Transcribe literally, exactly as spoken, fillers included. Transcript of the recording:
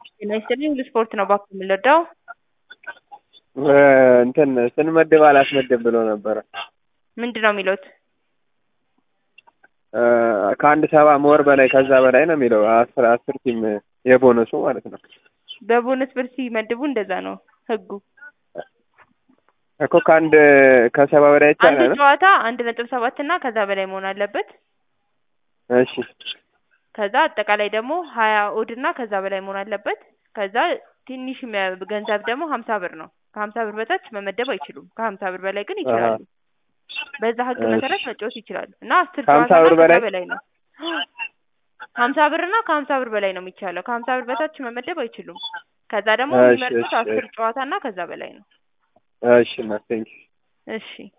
ጤና ይስጥልኝ ሁሉ ስፖርት ነው እባክዎ የምንረዳው? እንትን ስንመድብ አላስመድብ ብሎ ነበረ። ምንድነው የሚሉት? ከአንድ ሰባ ወር በላይ ከዛ በላይ ነው የሚለው አስር አስር ቲም የቦነሱ ማለት ነው። በቦነስ ብር ሲመድቡ እንደዛ ነው ህጉ። እኮ ከአንድ ከሰባ በላይ ይቻላል። አንድ ጨዋታ አንድ ነጥብ ሰባት እና ከዛ በላይ መሆን አለበት። እሺ ከዛ አጠቃላይ ደግሞ ሀያ ኦድ እና ከዛ በላይ መሆን አለበት። ከዛ ትንሽ ገንዘብ ደግሞ ሀምሳ ብር ነው። ከሀምሳ ብር በታች መመደብ አይችሉም። ከሀምሳ ብር በላይ ግን ይችላሉ። በዛ ህግ መሰረት መጫወት ይችላሉ። እና አስር ጨዋታ እና ከዛ በላይ ነው። ሀምሳ ብር እና ከሀምሳ ብር በላይ ነው የሚቻለው። ከሀምሳ ብር በታች መመደብ አይችሉም። ከዛ ደግሞ የሚመርጡት አስር ጨዋታ እና ከዛ በላይ ነው። እሺ ቴንኪው። እሺ